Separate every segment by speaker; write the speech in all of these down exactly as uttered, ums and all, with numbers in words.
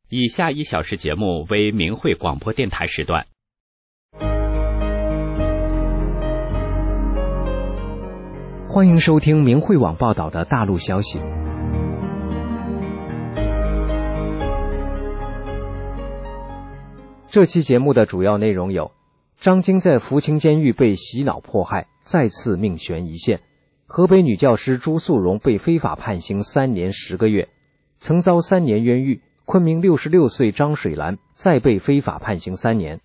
Speaker 1: 以下一小时节目为明慧广播电台时段。
Speaker 2: 欢迎收听明慧网报道的大陆消息。这期节目的主要内容有：张晶在福清监狱被洗脑迫害，再次命悬一线；河北女教师朱素荣被非法判刑三年十个月；曾遭三年冤狱，昆明六十六岁张水兰再被非法判刑三年。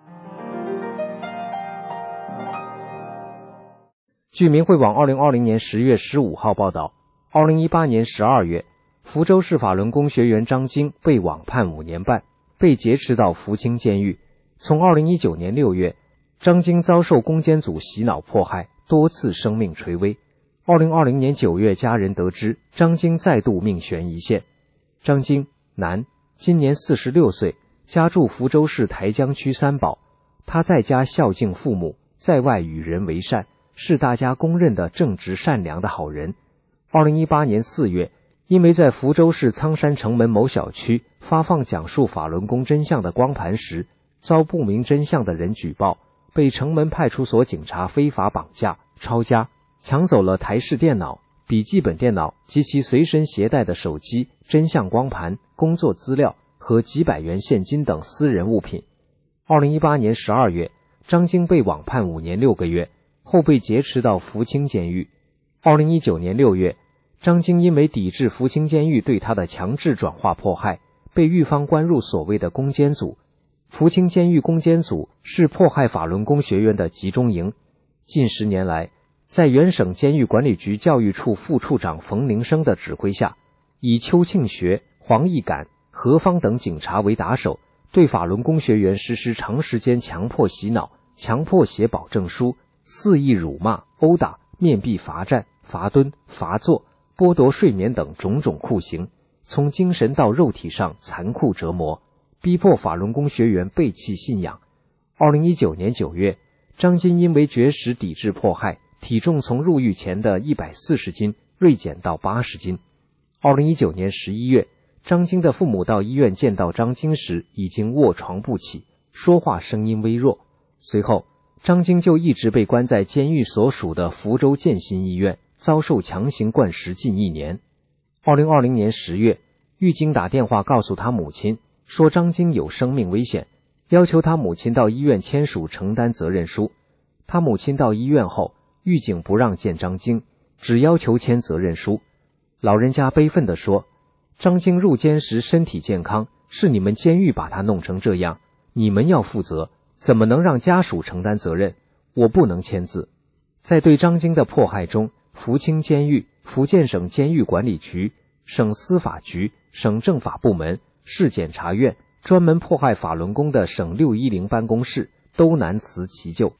Speaker 2: 据明慧网二零二零年十月十五号报道，二零一八年十二月，福州市法轮功学员张晶被网判五年半，被劫持到福清监狱。从二零一九年六月，张晶遭受攻坚组洗脑迫害，多次生命垂危。二零二零年九月，家人得知张晶再度命悬一线。张晶，男，今年四十六岁，家住福州市台江区三宝。他在家孝敬父母，在外与人为善，是大家公认的正直善良的好人。二零一八年四月，因为在福州市苍山城门某小区发放讲述法轮功真相的光盘时，遭不明真相的人举报，被城门派出所警察非法绑架、抄家，抢走了台式电脑、笔记本电脑及其随身携带的手机、真相光盘、工作资料和几百元现金等私人物品。二零一八年十二月，张晶被网判五年六个月，后被劫持到福清监狱。二零一九年六月，张晶因为抵制福清监狱对他的强制转化迫害，被狱方关入所谓的攻坚组。福清监狱攻坚组是迫害法轮功学员的集中营。近十年来，在原省监狱管理局教育处副处长冯宁生的指挥下，以邱庆学、黄义感、何方等警察为打手，对法轮功学员实施长时间强迫洗脑、强迫写保证书、肆意辱骂、殴打、面壁罚站、罚蹲、罚坐、剥夺睡眠等种种酷刑，从精神到肉体上残酷折磨，逼迫法轮功学员背弃信仰。二零一九年九月，张晶因为绝食抵制迫害，体重从入狱前的一百四十斤锐减到八十斤。二零一九年十一月，张晶的父母到医院见到张晶时，已经卧床不起，说话声音微弱。随后，张晶就一直被关在监狱所属的福州建新医院，遭受强行灌食近一年。二零二零年十月，狱警打电话告诉他母亲，说张晶有生命危险，要求他母亲到医院签署承担责任书。他母亲到医院后，狱警不让见张晶，只要求签责任书。老人家悲愤地说，张晶入监时身体健康，是你们监狱把他弄成这样，你们要负责，怎么能让家属承担责任？我不能签字。在对张晶的迫害中，福清监狱、福建省监狱管理局、省司法局、省政法部门、市检察院、专门迫害法轮功的省六一零办公室都难辞其咎。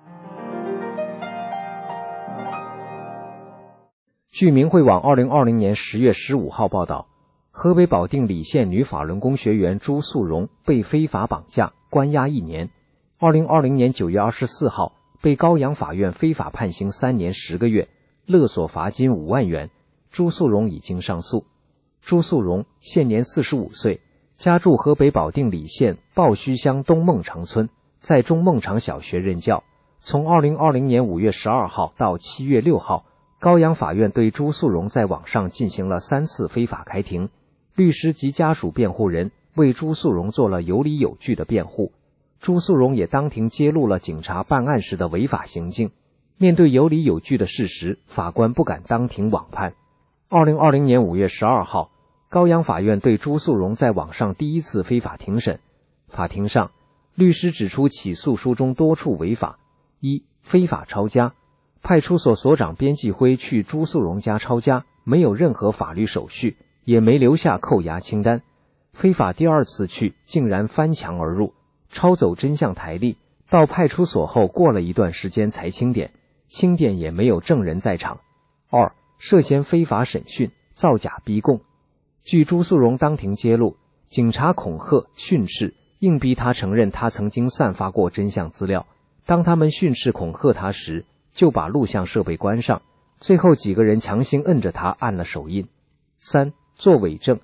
Speaker 2: 据明慧网二零二零年十月十五号报道，河北保定礼县女法轮功学员朱素荣被非法绑架，关押一年。二零二零年九月二十四号，被高阳法院非法判刑三年十个月，勒索罚金五万元。朱素荣已经上诉。朱素荣现年四十五岁，家住河北保定礼县抱须乡东孟场村，在中孟场小学任教。从二零二零年五月十二号到七月六号，高阳法院对朱素荣在网上进行了三次非法开庭，律师及家属辩护人为朱素荣做了有理有据的辩护。朱素荣也当庭揭露了警察办案时的违法行径。面对有理有据的事实，法官不敢当庭网判。二零二零年五月十二号，高阳法院对朱素荣在网上第一次非法庭审。法庭上，律师指出起诉书中多处违法：一、非法抄家，派出所所长边继辉去朱素荣家抄家，没有任何法律手续，也没留下扣押清单。非法第二次去，竟然翻墙而入，抄走真相台历，到派出所后过了一段时间才清点，清点也没有证人在场。二、涉嫌非法审讯，造假逼供。据朱素荣当庭揭露，警察恐吓、训斥，硬逼他承认他曾经散发过真相资料。当他们训斥恐吓他时，就把录像设备关上，最后几个人强行摁着他按了手印。三、做伪证。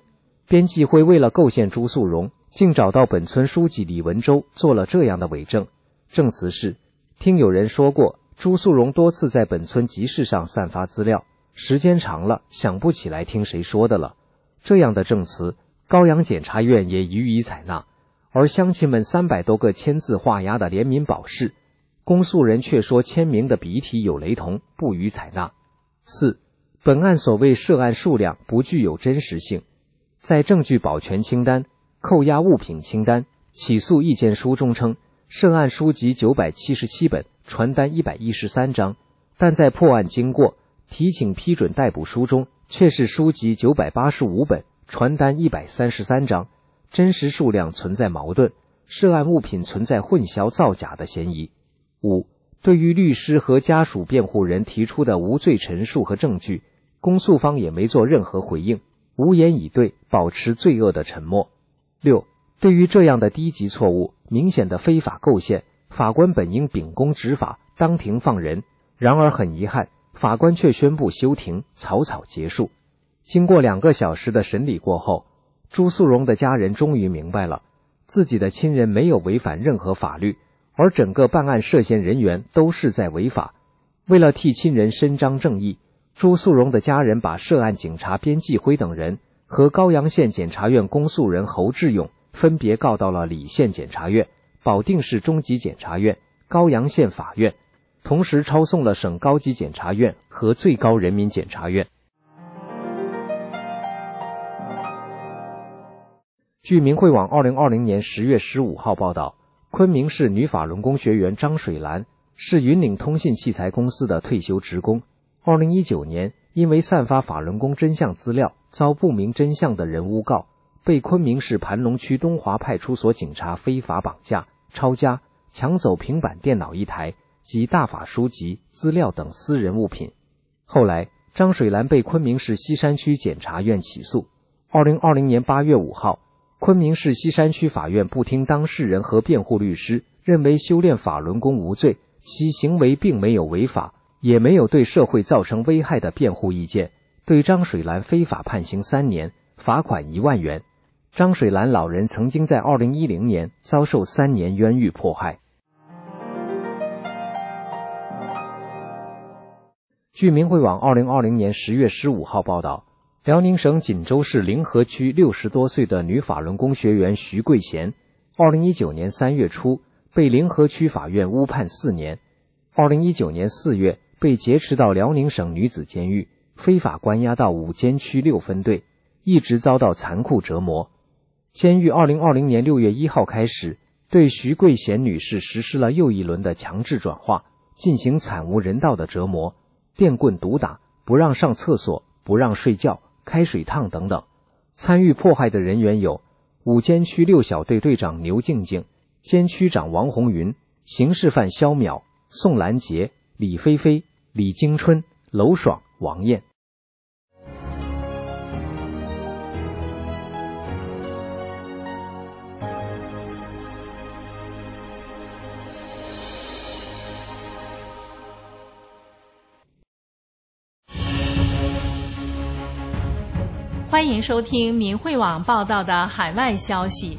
Speaker 2: 编辑会为了构陷朱素荣，竟找到本村书记李文洲做了这样的伪证，证词是：听有人说过，朱素荣多次在本村集市上散发资料，时间长了想不起来听谁说的了。这样的证词，高阳检察院也予以采纳，而乡亲们三百多个签字画押的联名保释，公诉人却说签名的笔体有雷同，不予采纳。四、本案所谓涉案数量不具有真实性。在证据保全清单、扣押物品清单、起诉意见书中称，涉案书籍九百七十七本，传单一百一十三张，但在破案经过、提请批准逮捕书中，却是书籍九百八十五本，传单一百三十三张，真实数量存在矛盾，涉案物品存在混淆造假的嫌疑。五、对于律师和家属辩护人提出的无罪陈述和证据，公诉方也没做任何回应，无言以对，保持罪恶的沉默。六、对于这样的低级错误，明显的非法构陷，法官本应秉公执法，当庭放人，然而很遗憾，法官却宣布休庭，草草结束。经过两个小时的审理过后，朱素荣的家人终于明白了，自己的亲人没有违反任何法律，而整个办案涉嫌人员都是在违法。为了替亲人伸张正义，朱素荣的家人把涉案警察边继辉等人和高阳县检察院公诉人侯志勇分别告到了礼县检察院、保定市中级检察院、高阳县法院，同时抄送了省高级检察院和最高人民检察院。据明慧网二零二零年十月十五号报道，昆明市女法轮功学员张水兰是云岭通信器材公司的退休职工，二零一九年因为散发法轮功真相资料遭不明真相的人诬告，被昆明市盘龙区东华派出所警察非法绑架、抄家、抢走平板电脑一台及大法书籍、资料等私人物品。后来张水兰被昆明市西山区检察院起诉。二零二零年八月五号，昆明市西山区法院不听当事人和辩护律师认为修炼法轮功无罪，其行为并没有违法，也没有对社会造成危害的辩护意见，对张水兰非法判刑三年，罚款一万元。张水兰老人曾经在二零一零年遭受三年冤狱迫害。据明慧网二零二零年十月十五号报道，辽宁省锦州市临河区六十多岁的女法轮功学员徐桂贤，二零一九年三月初被临河区法院误判四年，二零一九年四月被劫持到辽宁省女子监狱，非法关押到五监区六分队，一直遭到残酷折磨。监狱二零二零年六月一号开始对徐桂贤女士实施了又一轮的强制转化，进行惨无人道的折磨，电棍毒打，不让上厕所，不让睡觉，开水烫等等。参与迫害的人员有五监区六小队队长牛静静、监区长王红云、刑事犯肖淼、宋兰杰、李菲菲、李京春、娄爽、王艳。
Speaker 3: 欢迎收听明慧网报道的海外消息。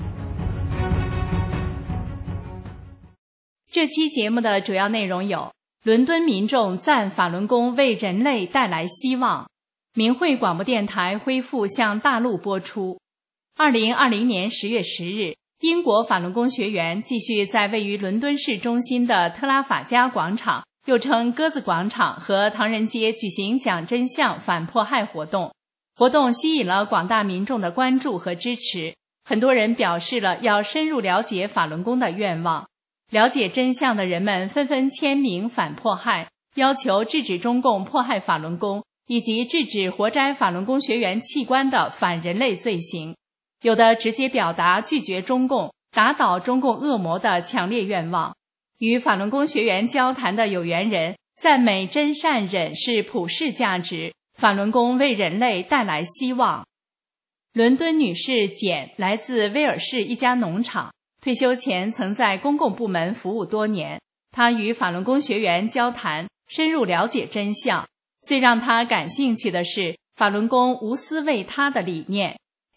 Speaker 3: 这期节目的主要内容有：伦敦民众赞法轮功为人类带来希望，明慧广播电台恢复向大陆播出。二零二零年十月十日，英国法轮功学员继续在位于伦敦市中心的特拉法加广场，又称鸽子广场和唐人街举行讲真相反迫害活动。活动吸引了广大民众的关注和支持，很多人表示了要深入了解法轮功的愿望。了解真相的人们纷纷签名反迫害，要求制止中共迫害法轮功，以及制止活摘法轮功学员器官的反人类罪行。有的直接表达拒绝中共、打倒中共恶魔的强烈愿望。与法轮功学员交谈的有缘人赞美真善忍是普世价值，法轮功为人类带来希望。伦敦女士简来自威尔士一家农场，退休前曾在公共部门服务多年。她与法轮功学员交谈，深入了解真相。最让她感兴趣的是法轮功无私为他的理念。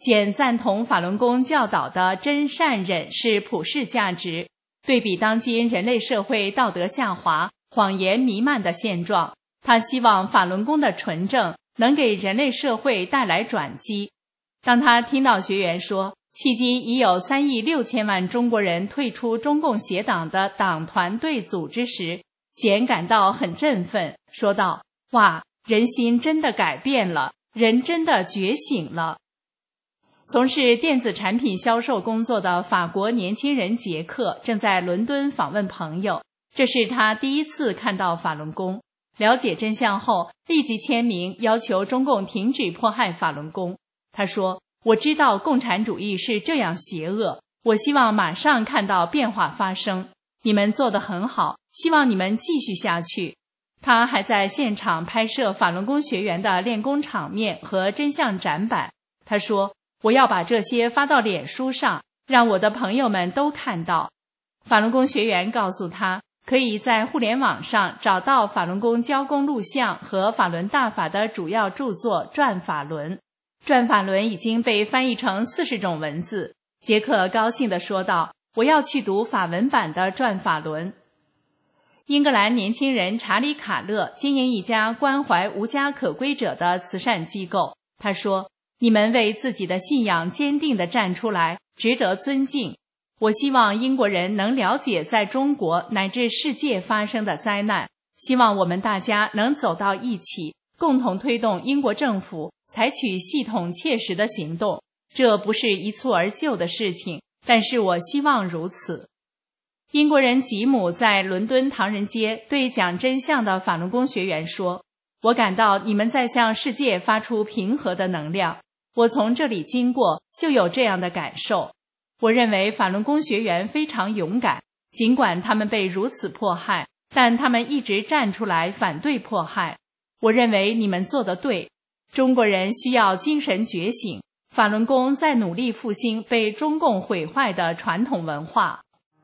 Speaker 3: 简赞同法轮功教导的真善忍是普世价值，对比当今人类社会道德下滑、谎言弥漫的现状，他希望法轮功的纯正能给人类社会带来转机。当他听到学员说迄今已有三亿六千万中国人退出中共邪党的党团队组织时，简感到很振奋，说道：哇，人心真的改变了，人真的觉醒了。从事电子产品销售工作的法国年轻人杰克正在伦敦访问朋友，这是他第一次看到法轮功。了解真相后，立即签名要求中共停止迫害法轮功。他说：我知道共产主义是这样邪恶，我希望马上看到变化发生。你们做得很好，希望你们继续下去。他还在现场拍摄法轮功学员的练功场面和真相展板。他说：我要把这些发到脸书上，让我的朋友们都看到。法轮功学员告诉他，可以在互联网上找到法轮功教功录像和法轮大法的主要著作《转法轮》。转法轮已经被翻译成四十种文字。杰克高兴地说道：我要去读法文版的转法轮。英格兰年轻人查理·卡勒经营一家关怀无家可归者的慈善机构。他说：你们为自己的信仰坚定地站出来，值得尊敬。我希望英国人能了解在中国乃至世界发生的灾难，希望我们大家能走到一起，共同推动英国政府采取系统切实的行动。这不是一蹴而就的事情，但是我希望如此。英国人吉姆在伦敦唐人街对讲真相的法轮功学员说：我感到你们在向世界发出平和的能量，我从这里经过就有这样的感受。我认为法轮功学员非常勇敢，尽管他们被如此迫害，但他们一直站出来反对迫害。我认为你们做得对，中国人需要精神觉醒，法轮功在努力复兴被中共毁坏的传统文化。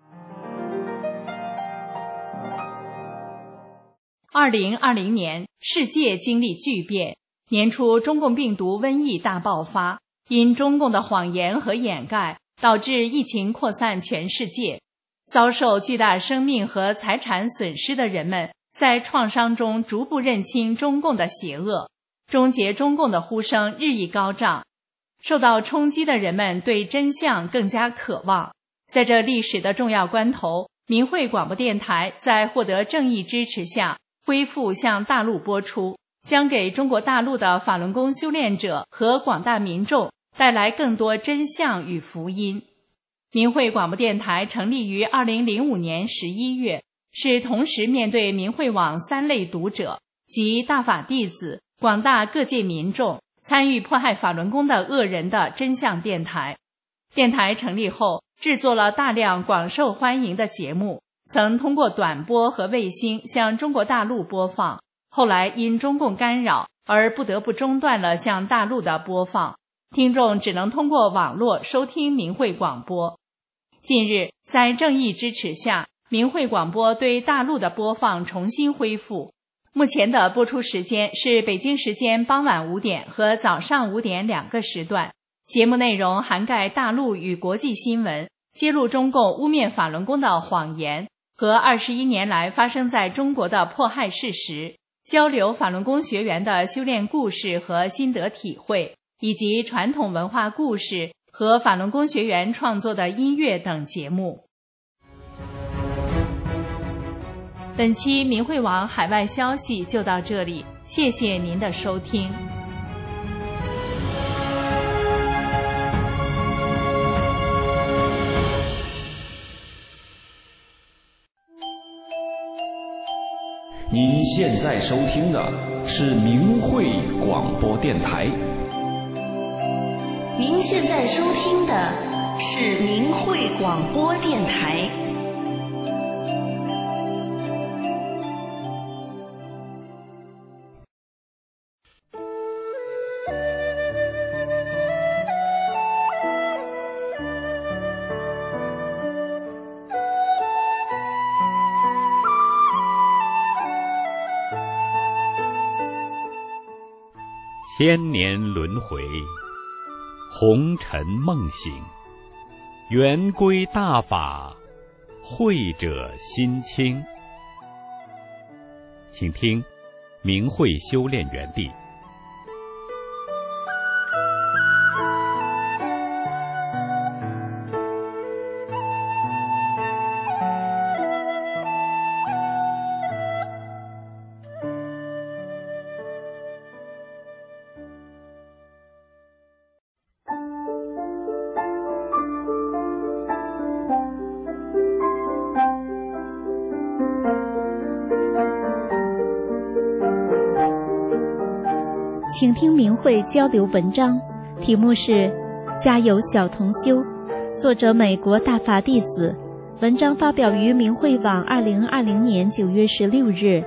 Speaker 3: 二零二零年，世界经历巨变。年初，中共病毒瘟疫大爆发，因中共的谎言和掩盖，导致疫情扩散全世界。遭受巨大生命和财产损失的人们，在创伤中逐步认清中共的邪恶，终结中共的呼声日益高涨。受到冲击的人们对真相更加渴望。在这历史的重要关头，明慧广播电台在获得正义支持下，恢复向大陆播出，将给中国大陆的法轮功修炼者和广大民众带来更多真相与福音。明慧广播电台成立于二零零五年十一月，是同时面对明慧网三类读者及大法弟子、广大各界民众参与迫害法轮功的恶人的真相电台。电台成立后，制作了大量广受欢迎的节目，曾通过短波和卫星向中国大陆播放，后来因中共干扰而不得不中断了向大陆的播放，听众只能通过网络收听明慧广播。近日，在正义支持下，明慧广播对大陆的播放重新恢复。目前的播出时间是北京时间傍晚五点和早上五点两个时段，节目内容涵盖大陆与国际新闻，揭露中共污蔑法轮功的谎言和二十一年来发生在中国的迫害事实，交流法轮功学员的修炼故事和心得体会，以及传统文化故事和法轮功学员创作的音乐等节目。本期明慧网海外消息就到这里，谢谢您的收听。
Speaker 4: 您现在收听的是明慧广播电台。
Speaker 5: 您现在收听的是明慧广播电台。
Speaker 1: 千年轮回， 红尘梦醒，圆归大法，慧者心清。请听明慧修炼园地。
Speaker 6: 请听明慧交流文章，题目是《家有小同修》，作者美国大法弟子，文章发表于明慧网二零二零年九月十六日。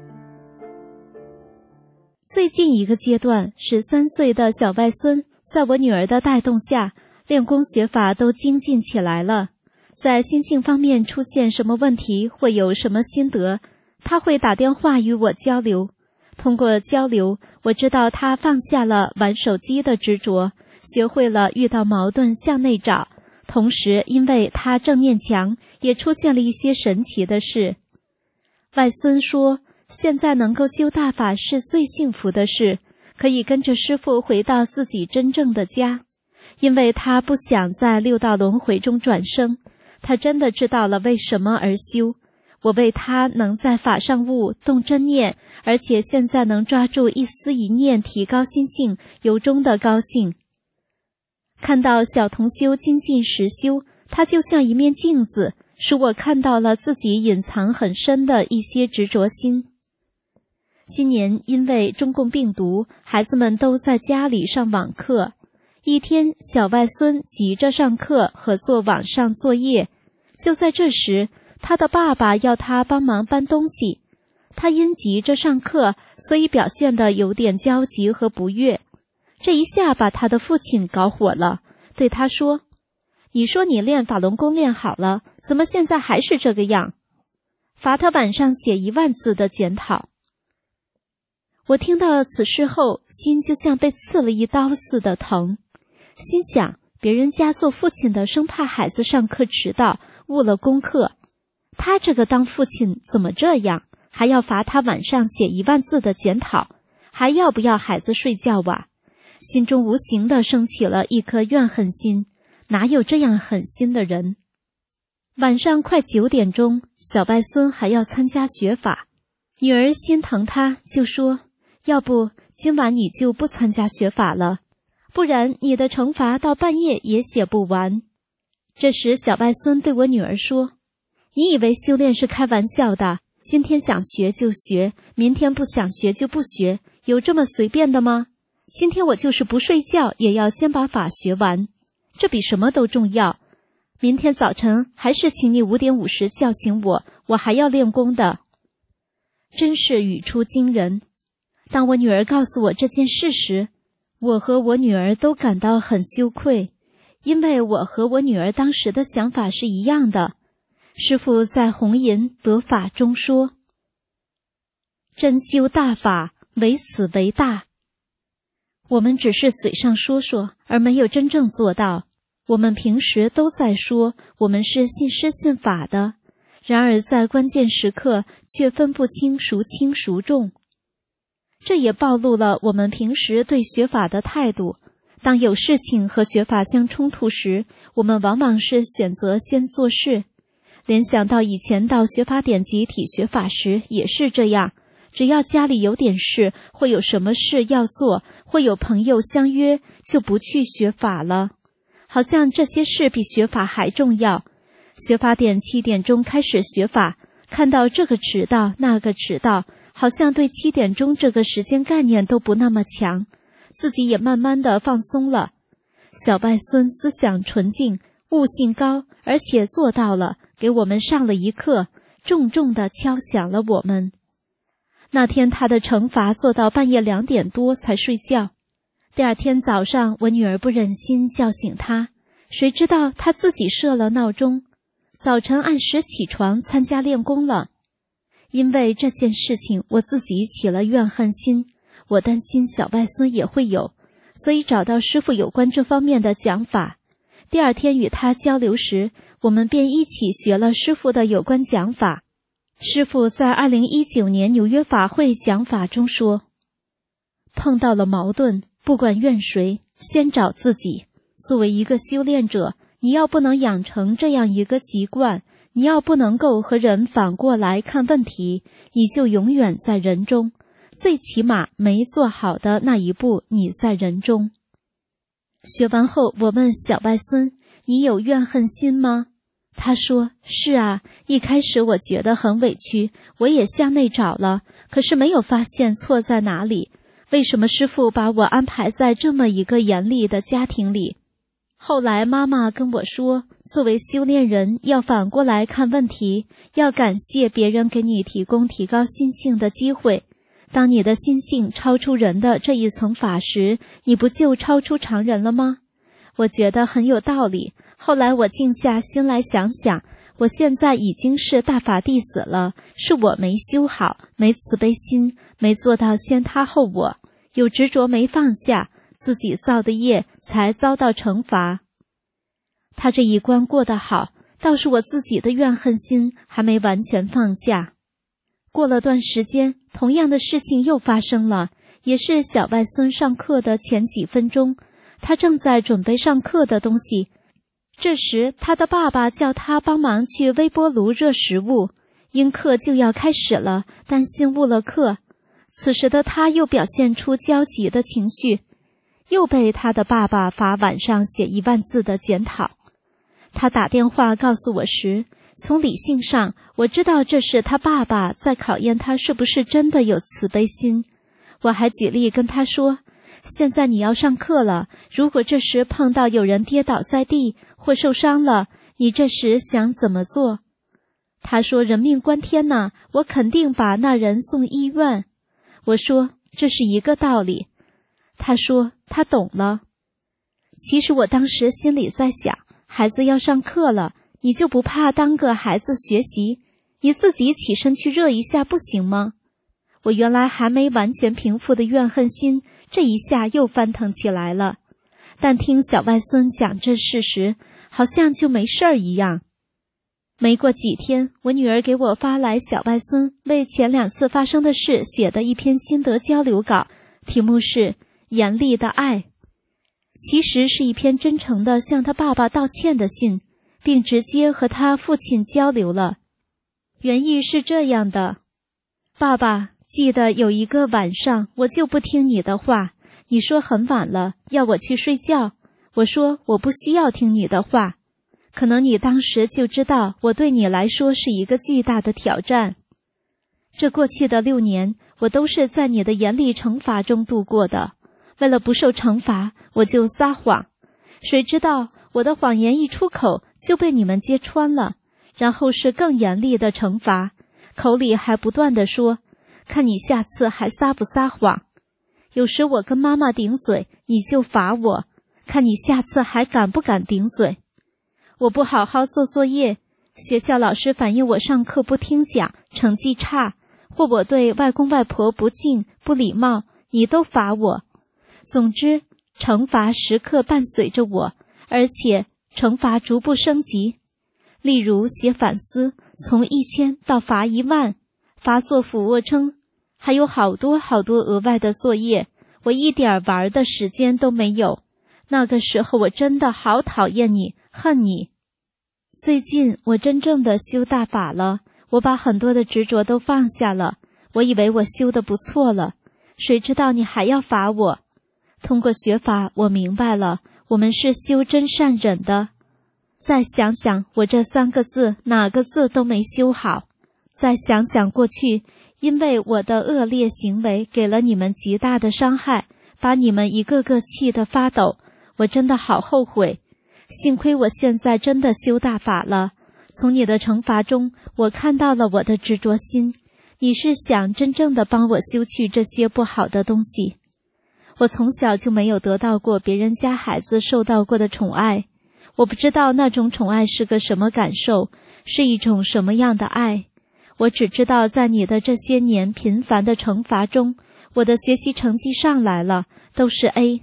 Speaker 6: 最近一个阶段，十三岁的小外孙在我女儿的带动下，练功学法都精进起来了。在心性方面出现什么问题，会有什么心得，他会打电话与我交流。通过交流，我知道他放下了玩手机的执着，学会了遇到矛盾向内找。同时，因为他正念强，也出现了一些神奇的事。外孙说，现在能够修大法是最幸福的事，可以跟着师父回到自己真正的家。因为他不想在六道轮回中转生，他真的知道了为什么而修。我为他能在法上悟动真念，而且现在能抓住一丝一念提高心性，由衷的高兴。看到小同修精进实修，他就像一面镜子，使我看到了自己隐藏很深的一些执着心。今年因为中共病毒，孩子们都在家里上网课。一天，小外孙急着上课和做网上作业，就在这时，他的爸爸要他帮忙搬东西，他因急着上课，所以表现得有点焦急和不悦。这一下把他的父亲搞火了，对他说：“你说你练法轮功练好了，怎么现在还是这个样？”罚他晚上写一万字的检讨。我听到此事后，心就像被刺了一刀似的疼，心想别人家做父亲的生怕孩子上课迟到，误了功课。他这个当父亲怎么这样，还要罚他晚上写一万字的检讨，还要不要孩子睡觉啊？心中无形地升起了一颗怨恨心，哪有这样狠心的人？晚上快九点钟，小外孙还要参加学法，女儿心疼他，就说：“要不今晚你就不参加学法了，不然你的惩罚到半夜也写不完。”这时小外孙对我女儿说：“你以为修炼是开玩笑的？今天想学就学，明天不想学就不学，有这么随便的吗？今天我就是不睡觉，也要先把法学完，这比什么都重要。明天早晨还是请你五点五十叫醒我，我还要练功的。”真是语出惊人。当我女儿告诉我这件事时，我和我女儿都感到很羞愧，因为我和我女儿当时的想法是一样的。师父在弘淫得法中说：“真修大法，唯此为大。”我们只是嘴上说说，而没有真正做到。我们平时都在说我们是信师信法的，然而在关键时刻却分不清孰轻孰重。这也暴露了我们平时对学法的态度。当有事情和学法相冲突时，我们往往是选择先做事。联想到以前到学法典集体学法时也是这样，只要家里有点事，会有什么事要做，会有朋友相约，就不去学法了，好像这些事比学法还重要。学法典七点钟开始学法，看到这个迟到那个迟到，好像对七点钟这个时间概念都不那么强，自己也慢慢的放松了。小外孙思想纯净，悟性高，而且做到了，给我们上了一课，重重地敲响了我们。那天他的惩罚做到半夜两点多才睡觉。第二天早上，我女儿不忍心叫醒他，谁知道他自己设了闹钟，早晨按时起床参加练功了。因为这件事情，我自己起了怨恨心，我担心小外孙也会有， 所以找到师父有关这方面的讲法。第二天与他交流时，我们便一起学了师父的有关讲法。师父在二零一九年纽约法会讲法中说，碰到了矛盾，不管怨谁，先找自己。作为一个修炼者，你要不能养成这样一个习惯，你要不能够和人反过来看问题，你就永远在人中，最起码没做好的那一步，你在人中。学完后，我问小外孙，你有怨恨心吗？他说，是啊，一开始我觉得很委屈，我也向内找了，可是没有发现错在哪里。为什么师父把我安排在这么一个严厉的家庭里？后来妈妈跟我说，作为修炼人，要反过来看问题，要感谢别人给你提供提高心性的机会。当你的心性超出人的这一层法时，你不就超出常人了吗？我觉得很有道理。后来我静下心来想想，我现在已经是大法弟子了，是我没修好，没慈悲心，没做到先他后我，有执着没放下，自己造的业才遭到惩罚。他这一关过得好，倒是我自己的怨恨心还没完全放下。过了段时间，同样的事情又发生了，也是小外孙上课的前几分钟，他正在准备上课的东西。这时他的爸爸叫他帮忙去微波炉热食物，因课就要开始了，担心误了课。此时的他又表现出焦急的情绪，又被他的爸爸罚晚上写一万字的检讨。他打电话告诉我时，从理性上我知道这是他爸爸在考验他是不是真的有慈悲心。我还举例跟他说，现在你要上课了，如果这时碰到有人跌倒在地或受伤了，你这时想怎么做？他说，人命关天呢，我肯定把那人送医院。我说，这是一个道理。他说，他懂了。其实我当时心里在想，孩子要上课了，你就不怕耽搁孩子学习？你自己起身去热一下不行吗？我原来还没完全平复的怨恨心，这一下又翻腾起来了。但听小外孙讲这事时，好像就没事儿一样。没过几天，我女儿给我发来小外孙为前两次发生的事写的一篇心得交流稿，题目是严厉的爱。其实是一篇真诚的向他爸爸道歉的信，并直接和他父亲交流了。原意是这样的，爸爸，记得有一个晚上我就不听你的话，你说很晚了，要我去睡觉。我说我不需要听你的话。可能你当时就知道我对你来说是一个巨大的挑战。这过去的六年，我都是在你的严厉惩罚中度过的。为了不受惩罚，我就撒谎。谁知道我的谎言一出口就被你们揭穿了，然后是更严厉的惩罚，口里还不断地说，看你下次还撒不撒谎。有时我跟妈妈顶嘴，你就罚我，看你下次还敢不敢顶嘴。我不好好做作业，学校老师反映我上课不听讲，成绩差，或我对外公外婆不敬不礼貌，你都罚我。总之，惩罚时刻伴随着我，而且惩罚逐步升级。例如写反思，从一千到罚一万，罚做俯卧撑，还有好多好多额外的作业，我一点玩的时间都没有。那个时候我真的好讨厌你，恨你。最近我真正的修大法了，我把很多的执着都放下了，我以为我修得不错了，谁知道你还要罚我。通过学法，我明白了，我们是修真善忍的。再想想我这三个字，哪个字都没修好。再想想过去，因为我的恶劣行为给了你们极大的伤害，把你们一个个气得发抖，我真的好后悔。幸亏我现在真的修大法了，从你的惩罚中，我看到了我的执着心，你是想真正的帮我修去这些不好的东西。我从小就没有得到过别人家孩子受到过的宠爱，我不知道那种宠爱是个什么感受，是一种什么样的爱。我只知道在你的这些年频繁的惩罚中，我的学习成绩上来了，都是 A。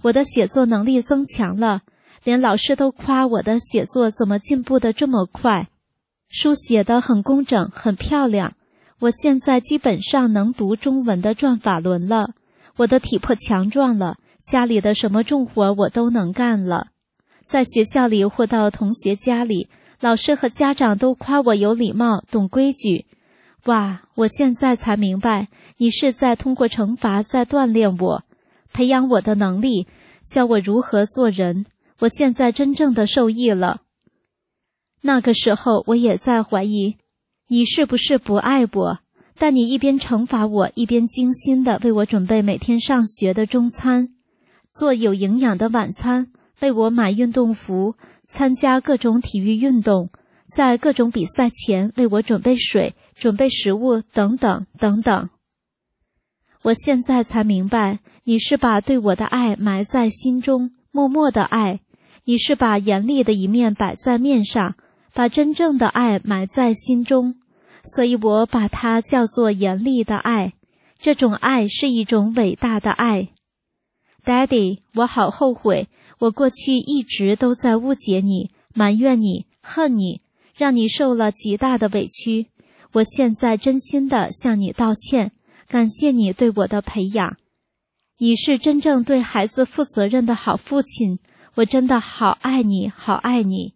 Speaker 6: 我的写作能力增强了，连老师都夸我的写作怎么进步得这么快。书写得很工整，很漂亮。我现在基本上能读中文的转法轮了。我的体魄强壮了，家里的什么重活我都能干了。在学校里或到同学家里，老师和家长都夸我有礼貌，懂规矩。哇，我现在才明白，你是在通过惩罚在锻炼我，培养我的能力，教我如何做人。我现在真正的受益了。那个时候我也在怀疑，你是不是不爱我？但你一边惩罚我，一边精心地为我准备每天上学的中餐，做有营养的晚餐，为我买运动服，参加各种体育运动，在各种比赛前为我准备水，准备食物，等等等等。我现在才明白，你是把对我的爱埋在心中，默默的爱。你是把严厉的一面摆在面上，把真正的爱埋在心中，所以我把它叫做严厉的爱。这种爱是一种伟大的爱。Daddy， 我好后悔，我过去一直都在误解你，埋怨你，恨你，让你受了极大的委屈。我现在真心的向你道歉，感谢你对我的培养。你是真正对孩子负责任的好父亲，我真的好爱你，好爱你。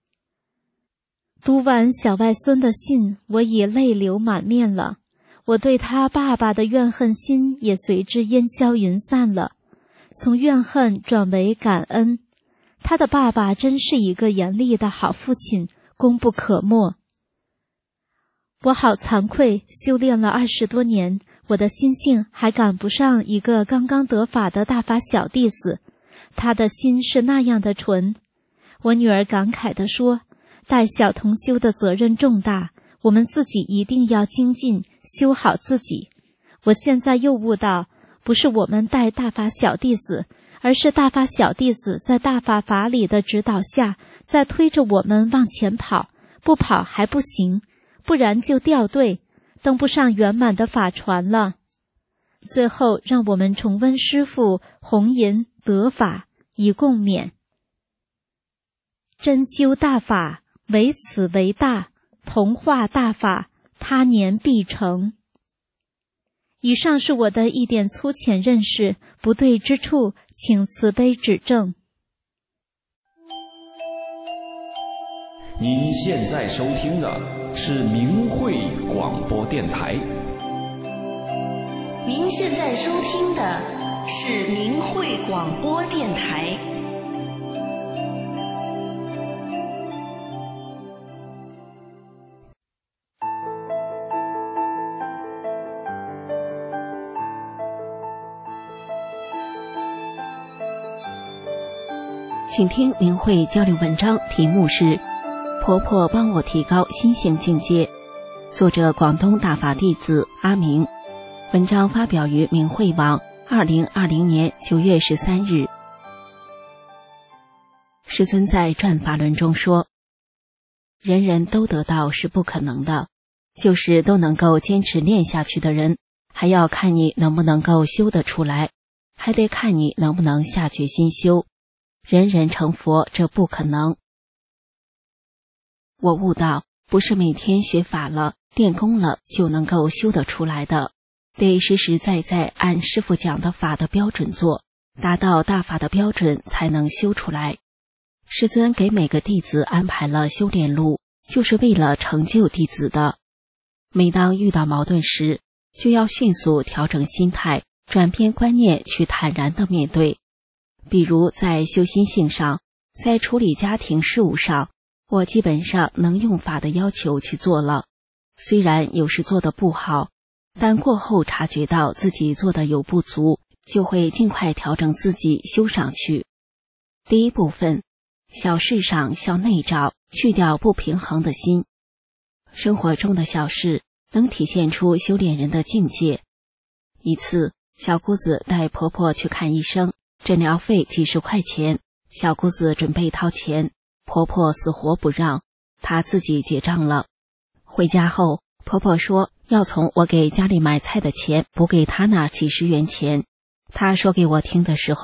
Speaker 6: 读完小外孙的信，我已泪流满面了。我对他爸爸的怨恨心也随之烟消云散了，从怨恨转为感恩。他的爸爸真是一个严厉的好父亲，功不可没。我好惭愧，修炼了二十多年，我的心性还赶不上一个刚刚得法的大法小弟子。他的心是那样的纯。我女儿感慨地说，带小同修的责任重大，我们自己一定要精进，修好自己。我现在又悟到，不是我们带大法小弟子，而是大法小弟子在大法法理的指导下，在推着我们往前跑，不跑还不行，不然就掉队，登不上圆满的法船了。最后让我们重温师父弘淫得法，以共勉。真修大法，唯此为大，同化大法，他年必成。以上是我的一点粗浅认识，不对之处，请慈悲指正。
Speaker 4: 您现在收听的是明慧广播电台。
Speaker 5: 您现在收听的是明慧广播电台。
Speaker 7: 请听明慧交流文章，题目是婆婆帮我提高心性境界，作者广东大法弟子阿明。文章发表于明慧网二零二零年九月十三日。师尊在转法轮中说，人人都得到是不可能的，就是都能够坚持练下去的人，还要看你能不能够修得出来，还得看你能不能下决心修。人人成佛，这不可能。我悟到，不是每天学法了、练功了就能够修得出来的，得实实在在按师父讲的法的标准做，达到大法的标准才能修出来。师尊给每个弟子安排了修炼路，就是为了成就弟子的。每当遇到矛盾时，就要迅速调整心态，转变观念，去坦然地面对。比如在修心性上，在处理家庭事务上，我基本上能用法的要求去做了。虽然有时做得不好，但过后察觉到自己做的有不足，就会尽快调整自己修上去。第一部分，小事上向内照，去掉不平衡的心。生活中的小事能体现出修炼人的境界。一次，小姑子带婆婆去看医生，诊疗费几十块钱，小姑子准备掏钱，婆婆死活不让，她自己结账了。回家后，婆婆说要从我给家里买菜的钱补给她那几十元钱。她说给我听的时候，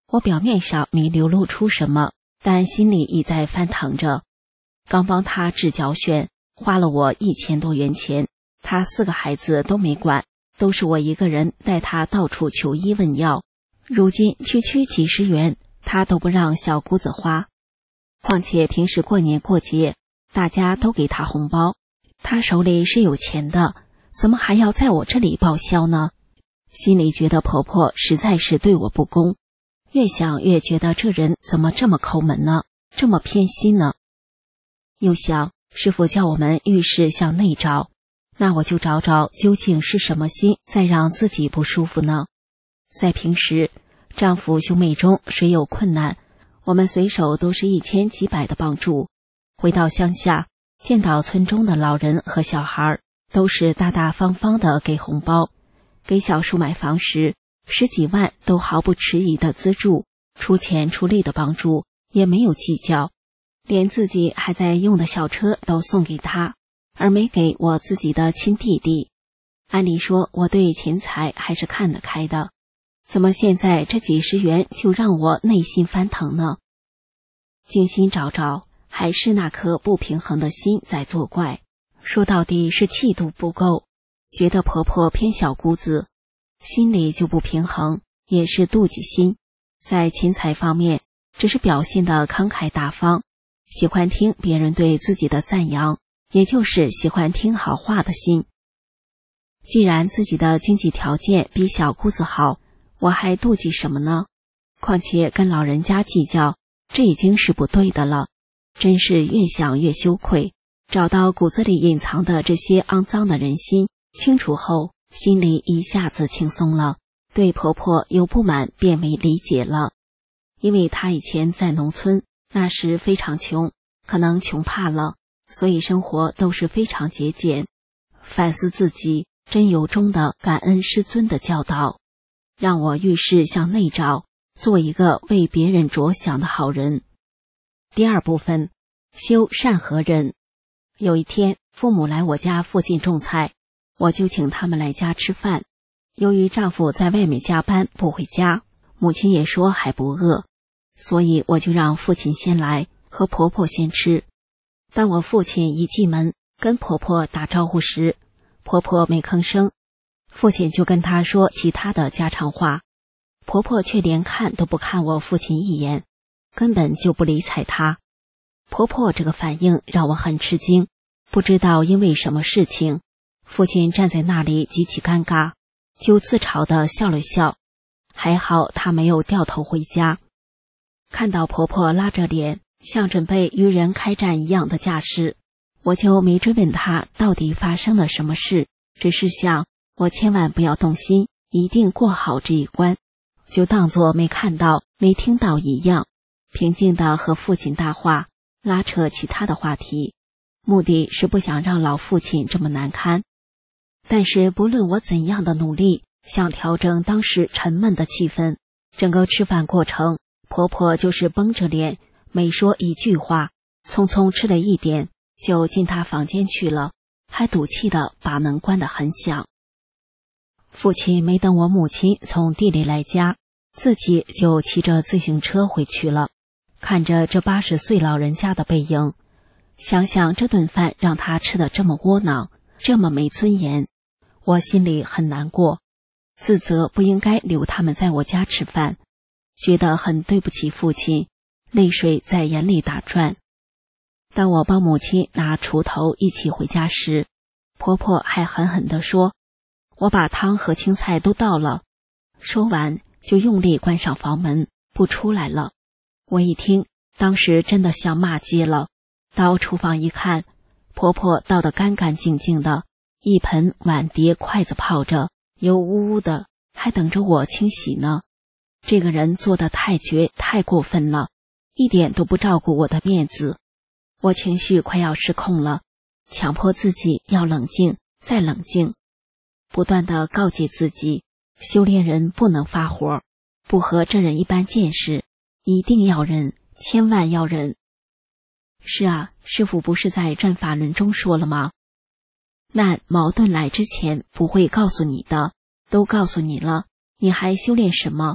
Speaker 7: 我表面上没流露出什么，但心里已在翻腾着。刚帮他治脚癣，花了我一千多元钱，他四个孩子都没管，都是我一个人带他到处求医问药。如今区区几十元，他都不让小姑子花。况且平时过年过节，大家都给他红包，他手里是有钱的，怎么还要在我这里报销呢？心里觉得婆婆实在是对我不公，越想越觉得这人怎么这么抠门呢，这么偏心呢？又想师父叫我们遇事向内找，那我就找找究竟是什么心再让自己不舒服呢？在平时，丈夫兄妹中谁有困难，我们随手都是一千几百的帮助。回到乡下，见到村中的老人和小孩，都是大大方方的给红包。给小叔买房时，十几万都毫不迟疑的资助，出钱出力的帮助，也没有计较，连自己还在用的小车都送给他，而没给我自己的亲弟弟。按理说我对钱财还是看得开的，怎么现在这几十元就让我内心翻腾呢？精心找找，还是那颗不平衡的心在作怪。说到底是气度不够，觉得婆婆偏小姑子，心里就不平衡，也是妒忌心。在钱财方面，只是表现得慷慨大方，喜欢听别人对自己的赞扬，也就是喜欢听好话的心。既然自己的经济条件比小姑子好，我还妒忌什么呢？况且跟老人家计较，这已经是不对的了。真是越想越羞愧，找到骨子里隐藏的这些肮脏的人心，清楚后，心里一下子轻松了，对婆婆有不满变为理解了。因为她以前在农村，那时非常穷，可能穷怕了，所以生活都是非常节俭。反思自己，真由衷的感恩师尊的教导，让我遇事向内找，做一个为别人着想的好人。第二部分，修善和人。有一天，父母来我家附近种菜，我就请他们来家吃饭。由于丈夫在外面加班不回家，母亲也说还不饿，所以我就让父亲先来，和婆婆先吃。当我父亲一进门跟婆婆打招呼时，婆婆没吭声，父亲就跟她说其他的家常话，婆婆却连看都不看我父亲一眼，根本就不理睬她。婆婆这个反应让我很吃惊，不知道因为什么事情，父亲站在那里极其尴尬，就自嘲地笑了笑，还好他没有掉头回家。看到婆婆拉着脸，像准备与人开战一样的架势，我就没追问她到底发生了什么事，只是想我千万不要动心，一定过好这一关，就当作没看到没听到一样，平静地和父亲搭话，拉扯其他的话题，目的是不想让老父亲这么难堪。但是不论我怎样的努力，想调整当时沉闷的气氛，整个吃饭过程，婆婆就是绷着脸，没说一句话，匆匆吃了一点，就进她房间去了，还赌气地把门关得很响。父亲没等我母亲从地里来家，自己就骑着自行车回去了。看着这八十岁老人家的背影，想想这顿饭让他吃得这么窝囊，这么没尊严，我心里很难过，自责不应该留他们在我家吃饭，觉得很对不起父亲，泪水在眼里打转。当我帮母亲拿锄头一起回家时，婆婆还狠狠地说，我把汤和青菜都倒了，说完就用力关上房门，不出来了。我一听，当时真的想骂街了，到厨房一看，婆婆倒得干干净净的，一盆碗碟筷子泡着，油污污的，还等着我清洗呢。这个人做得太绝太过分了，一点都不照顾我的面子。我情绪快要失控了，强迫自己要冷静再冷静，不断地告诫自己，修炼人不能发火，不和这人一般见识，一定要忍，千万要忍。是啊，师父不是在转法轮中说了吗？难矛盾来之前不会告诉你的，都告诉你了，你还修炼什么？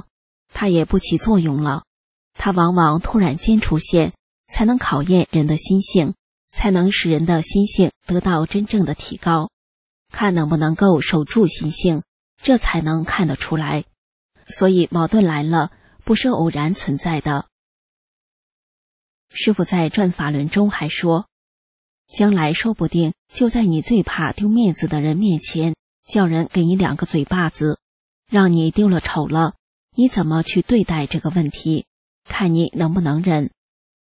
Speaker 7: 它也不起作用了。它往往突然间出现，才能考验人的心性，才能使人的心性得到真正的提高。看能不能够守住心性，这才能看得出来。所以矛盾来了，不是偶然存在的。师父在转法轮中还说，将来说不定就在你最怕丢面子的人面前，叫人给你两个嘴巴子，让你丢了丑了，你怎么去对待这个问题，看你能不能忍。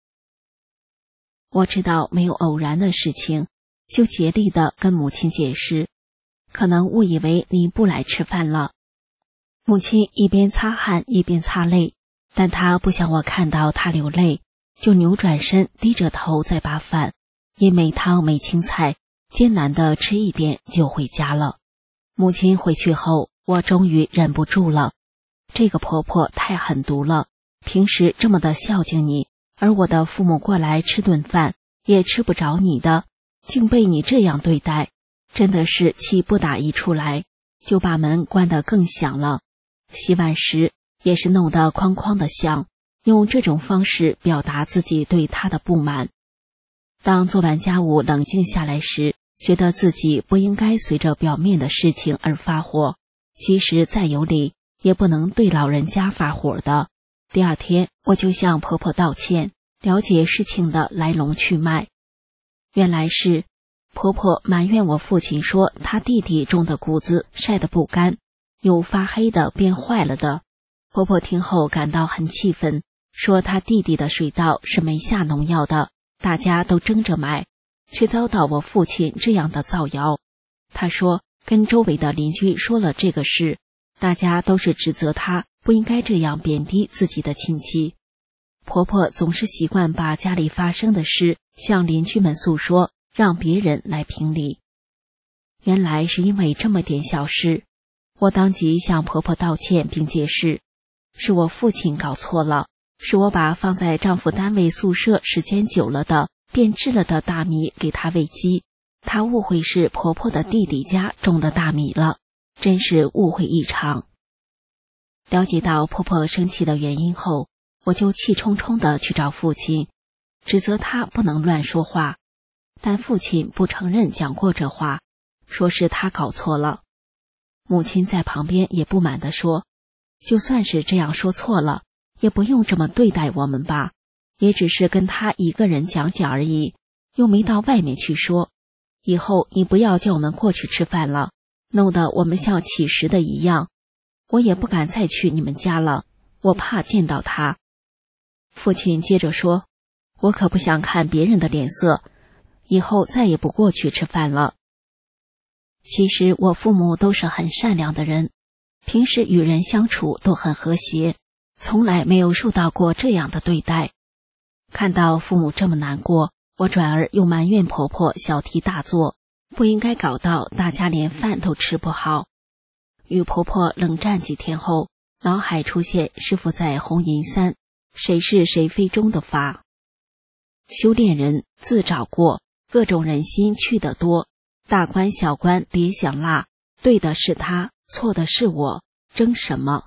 Speaker 7: 我知道没有偶然的事情，就竭力地跟母亲解释，可能误以为你不来吃饭了。母亲一边擦汗一边擦泪，但她不想我看到她流泪，就扭转身低着头再把饭，因没汤没青菜，艰难地吃一点就回家了。母亲回去后，我终于忍不住了。这个婆婆太狠毒了，平时这么的孝敬你，而我的父母过来吃顿饭也吃不着你的，竟被你这样对待，真的是气不打一处来，就把门关得更响了。洗碗时也是弄得哐哐的响，用这种方式表达自己对他的不满。当做完家务冷静下来时，觉得自己不应该随着表面的事情而发火，即使再有理，也不能对老人家发火的。第二天我就向婆婆道歉，了解事情的来龙去脉。原来是婆婆埋怨我父亲说他弟弟种的谷子晒得不干，有发黑的变坏了的。婆婆听后感到很气愤，说他弟弟的水稻是没下农药的，大家都争着买，却遭到我父亲这样的造谣。她说跟周围的邻居说了这个事，大家都是指责她不应该这样贬低自己的亲戚。婆婆总是习惯把家里发生的事向邻居们诉说，让别人来评理。原来是因为这么点小事，我当即向婆婆道歉并解释，是我父亲搞错了，是我把放在丈夫单位宿舍时间久了的变质了的大米给她喂鸡，她误会是婆婆的弟弟家种的大米了，真是误会一场。了解到婆婆生气的原因后，我就气冲冲地去找父亲，指责他不能乱说话，但父亲不承认讲过这话，说是他搞错了。母亲在旁边也不满地说，就算是这样说错了，也不用这么对待我们吧，也只是跟他一个人讲讲而已，又没到外面去说。以后你不要叫我们过去吃饭了，弄得我们像乞食的一样，我也不敢再去你们家了，我怕见到他。父亲接着说，我可不想看别人的脸色，以后再也不过去吃饭了。其实我父母都是很善良的人，平时与人相处都很和谐，从来没有受到过这样的对待。看到父母这么难过，我转而又埋怨婆婆小题大做，不应该搞到大家连饭都吃不好。与婆婆冷战几天后，脑海出现师父在红银山谁是谁非中的法，修炼人自找过，各种人心去得多，大官小官别想落，对的是他，错的是我，争什么？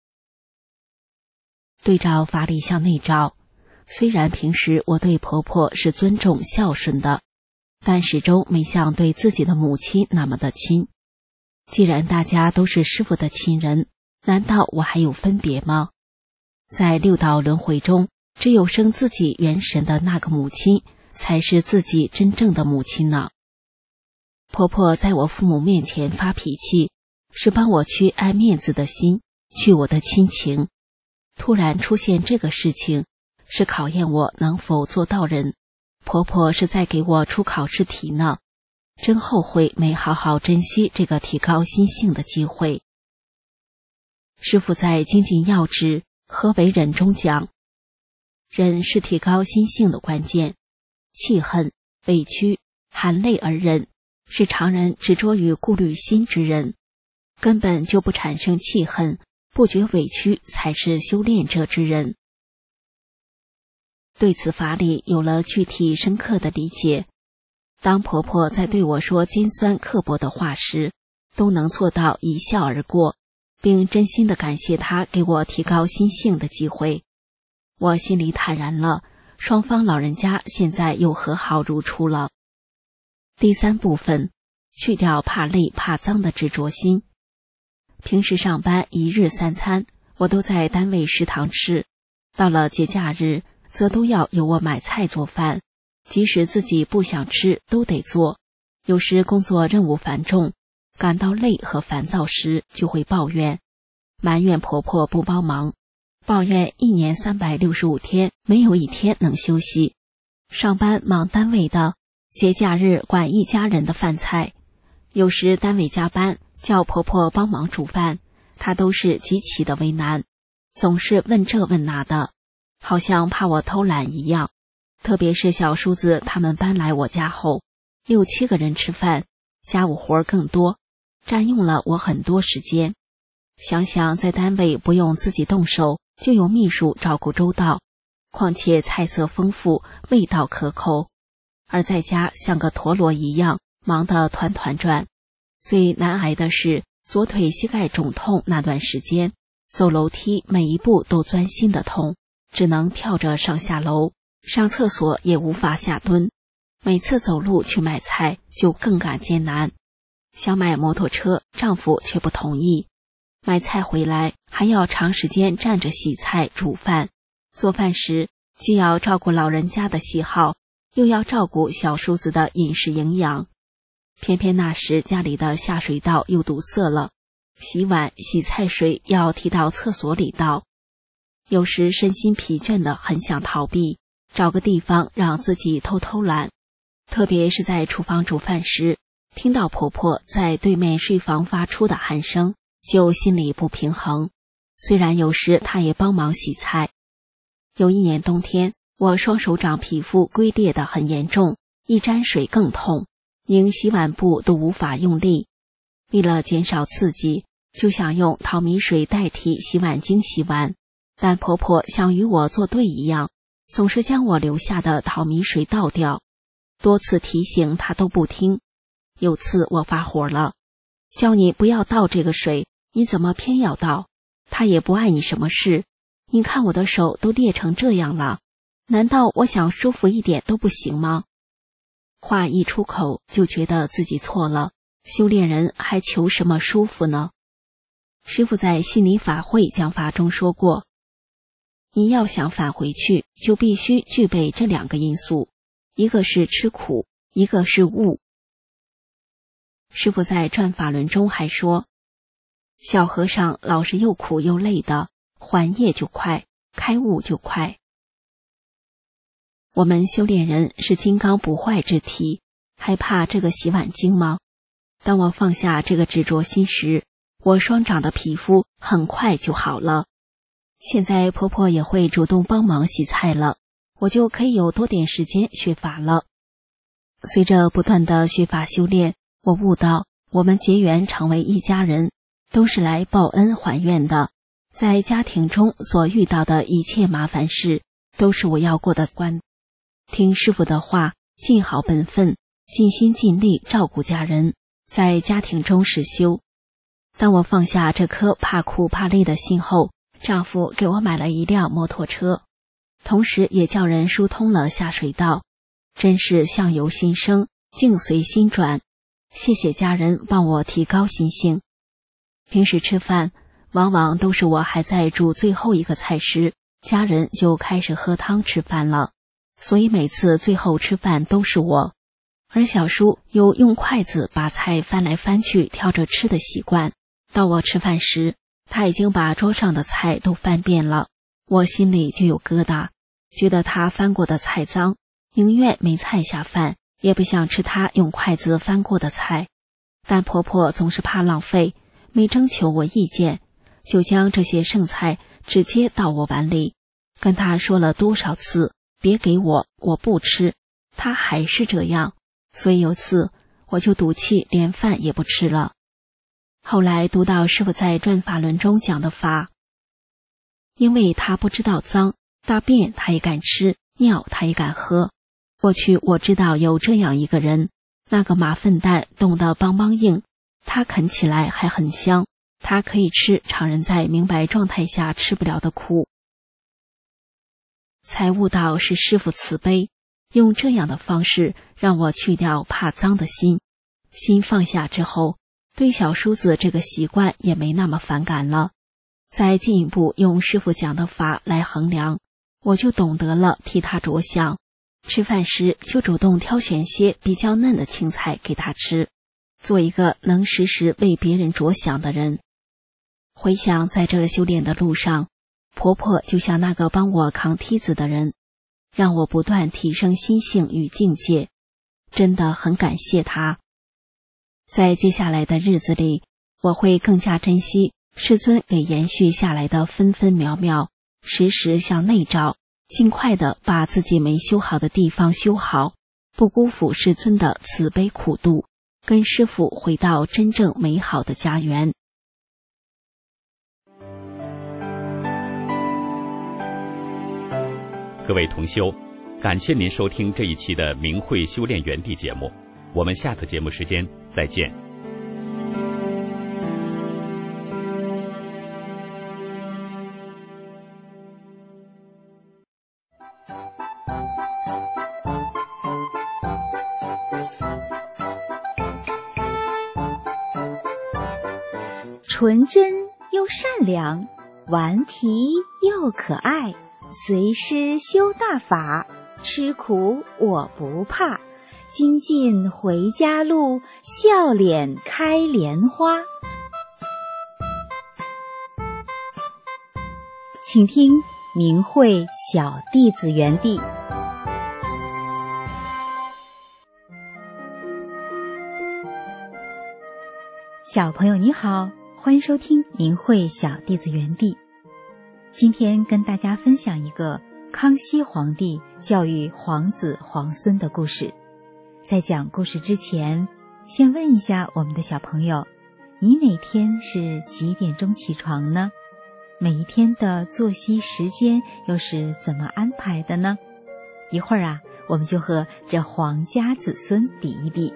Speaker 7: 对照法理向内照，虽然平时我对婆婆是尊重孝顺的，但始终没像对自己的母亲那么的亲。既然大家都是师父的亲人，难道我还有分别吗？在六道轮回中，只有生自己元神的那个母亲，才是自己真正的母亲呢。婆婆在我父母面前发脾气，是帮我去爱面子的心，去我的亲情。突然出现这个事情，是考验我能否做到人。婆婆是在给我出考试题呢，真后悔没好好珍惜这个提高心性的机会。师父在《精进要旨何为忍》中讲，忍是提高心性的关键，气恨、委屈、含泪而忍，是常人执着于顾虑心之人，根本就不产生气恨，不觉委屈才是修炼者之人。对此法理有了具体深刻的理解，当婆婆在对我说尖酸刻薄的话时，都能做到一笑而过， 并真心地感谢他给我提高心性的机会。我心里坦然了，双方老人家现在又和好如初了。第三部分，去掉怕累怕脏的执着心。平时上班一日三餐，我都在单位食堂吃，到了节假日，则都要由我买菜做饭，即使自己不想吃，都得做。有时工作任务繁重，感到累和烦躁时，就会抱怨，埋怨婆婆不帮忙，抱怨一年三百六十五天没有一天能休息。上班忙单位的，节假日管一家人的饭菜，有时单位加班叫婆婆帮忙煮饭，她都是极其的为难，总是问这问那的，好像怕我偷懒一样。特别是小叔子他们搬来我家后，六七个人吃饭，家务活更多，占用了我很多时间。想想在单位不用自己动手，就有秘书照顾周到，况且菜色丰富，味道可口，而在家像个陀螺一样，忙得团团转。最难挨的是左腿膝盖肿痛那段时间，走楼梯每一步都钻心的痛，只能跳着上下楼，上厕所也无法下蹲。每次走路去买菜就更感艰难，想买摩托车，丈夫却不同意。买菜回来还要长时间站着洗菜煮饭，做饭时既要照顾老人家的喜好，又要照顾小叔子的饮食营养。偏偏那时家里的下水道又堵塞了，洗碗洗菜水要提到厕所里倒。有时身心疲倦的很想逃避，找个地方让自己偷偷懒。特别是在厨房煮饭时，听到婆婆在对面睡房发出的鼾声，就心里不平衡。虽然有时她也帮忙洗菜。有一年冬天，我双手掌皮肤龟裂得很严重，一沾水更痛，拧洗碗布都无法用力。为了减少刺激，就想用淘米水代替洗碗精洗碗，但婆婆像与我作对一样，总是将我留下的淘米水倒掉。多次提醒她都不听。有次我发火了，叫你不要倒这个水，你怎么偏要倒？她也不碍你什么事，你看我的手都裂成这样了，难道我想舒服一点都不行吗？话一出口就觉得自己错了，修炼人还求什么舒服呢？师父在心理法会讲法中说过，你要想返回去，就必须具备这两个因素，一个是吃苦，一个是悟。师父在转法轮中还说，小和尚老是又苦又累的，还业就快，开悟就快。我们修炼人是金刚不坏之体，还怕这个洗碗精吗？当我放下这个执着心时，我双掌的皮肤很快就好了。现在婆婆也会主动帮忙洗菜了，我就可以有多点时间学法了。随着不断的学法修炼，我悟到我们结缘成为一家人，都是来报恩还愿的。在家庭中所遇到的一切麻烦事，都是我要过的关。听师父的话，尽好本分，尽心尽力照顾家人，在家庭中实修。当我放下这颗怕苦怕累的心后，丈夫给我买了一辆摩托车，同时也叫人疏通了下水道。真是相由心生，境随心转。谢谢家人帮我提高心性。平时吃饭，往往都是我还在煮最后一个菜时，家人就开始喝汤吃饭了，所以每次最后吃饭都是我。而小叔有用筷子把菜翻来翻去挑着吃的习惯，到我吃饭时，他已经把桌上的菜都翻遍了，我心里就有疙瘩，觉得他翻过的菜脏，宁愿没菜下饭，也不想吃他用筷子翻过的菜。但婆婆总是怕浪费，没征求我意见，就将这些剩菜直接倒我碗里。跟他说了多少次别给我，我不吃，他还是这样，所以有次我就赌气连饭也不吃了。后来读到师父在转法轮中讲的法，因为他不知道脏，大便他也敢吃，尿他也敢喝。过去我知道有这样一个人，那个马粪蛋冻得邦邦硬，他啃起来还很香， 它可以吃常人在明白状态下吃不了的苦。才悟到是师父慈悲，用这样的方式让我去掉怕脏的心，心放下之后，对小梳子这个习惯也没那么反感了。再进一步用师父讲的法来衡量，我就懂得了替他着想，吃饭时就主动挑选些比较嫩的青菜给他吃，做一个能时时为别人着想的人。回想在这修炼的路上，婆婆就像那个帮我扛梯子的人，让我不断提升心性与境界，真的很感谢她。在接下来的日子里，我会更加珍惜师尊给延续下来的分分秒秒，时时向内照，尽快地把自己没修好的地方修好，不辜负师尊的慈悲苦度，跟师父回到真正美好的家园。
Speaker 1: 各位同修，感谢您收听这一期的明慧修炼园地节目，我们下次节目时间再见。
Speaker 8: 纯真又善良，顽皮又可爱，随师修大法，吃苦我不怕，精进回家路，笑脸开莲花。请听明慧小弟子园地。小朋友你好，欢迎收听明慧小弟子园地。今天跟大家分享一个康熙皇帝教育皇子皇孙的故事。在讲故事之前，先问一下我们的小朋友，你每天是几点钟起床呢？每一天的作息时间又是怎么安排的呢？一会儿啊，我们就和这皇家子孙比一比。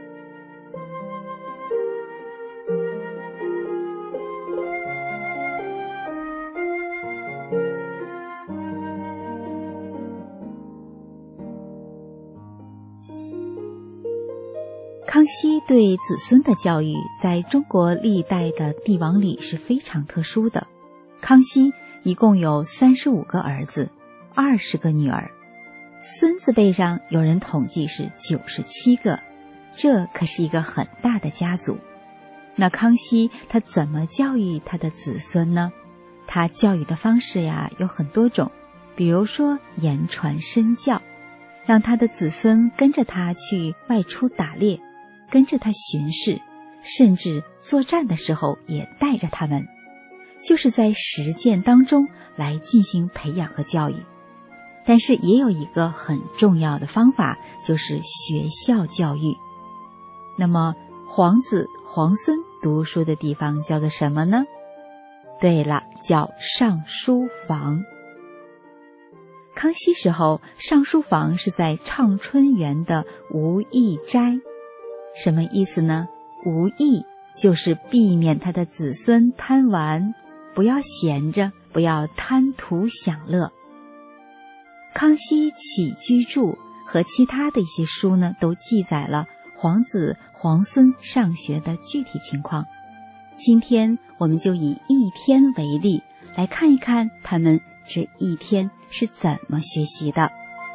Speaker 8: 康熙对子孙的教育在中国历代的帝王里是非常特殊的。康熙一共有三十五个儿子，二十个女儿，孙子辈上有人统计是九十七个，这可是一个很大的家族。那康熙他怎么教育他的子孙呢？他教育的方式呀有很多种，比如说言传身教，让他的子孙跟着他去外出打猎，跟着他巡视，甚至作战的时候也带着他们，就是在实践当中来进行培养和教育。但是也有一个很重要的方法，就是学校教育。那么皇子皇孙读书的地方叫做什么呢？对了，叫上书房。康熙时候，上书房是在畅春园的无益斋。什么意思呢？无益就是避免他的子孙贪玩，不要闲着，不要贪图享乐。康熙起居注和其他的一些书呢，都记载了皇子皇孙上学的具体情况。今天我们就以一天为例，来看一看他们这一天是怎么学习的。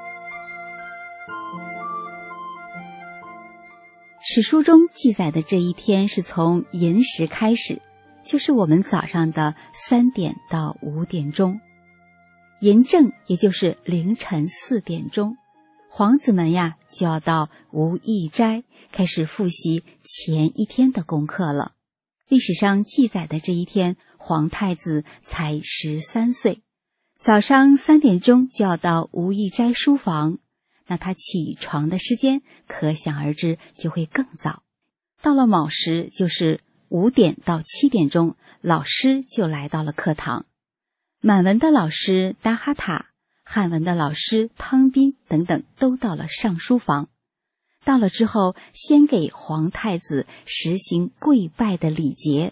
Speaker 8: 史书中记载的这一天是从寅时开始，就是我们早上的三点到五点钟。寅正也就是凌晨四点钟，皇子们呀就要到无益斋开始复习前一天的功课了。历史上记载的这一天，皇太子才十三岁，早上三点钟就要到无益斋书房。那他起床的时间可想而知就会更早。到了卯时，就是五点到七点钟，老师就来到了课堂。满文的老师达哈塔，汉文的老师汤斌等等都到了上书房。到了之后，先给皇太子实行跪拜的礼节，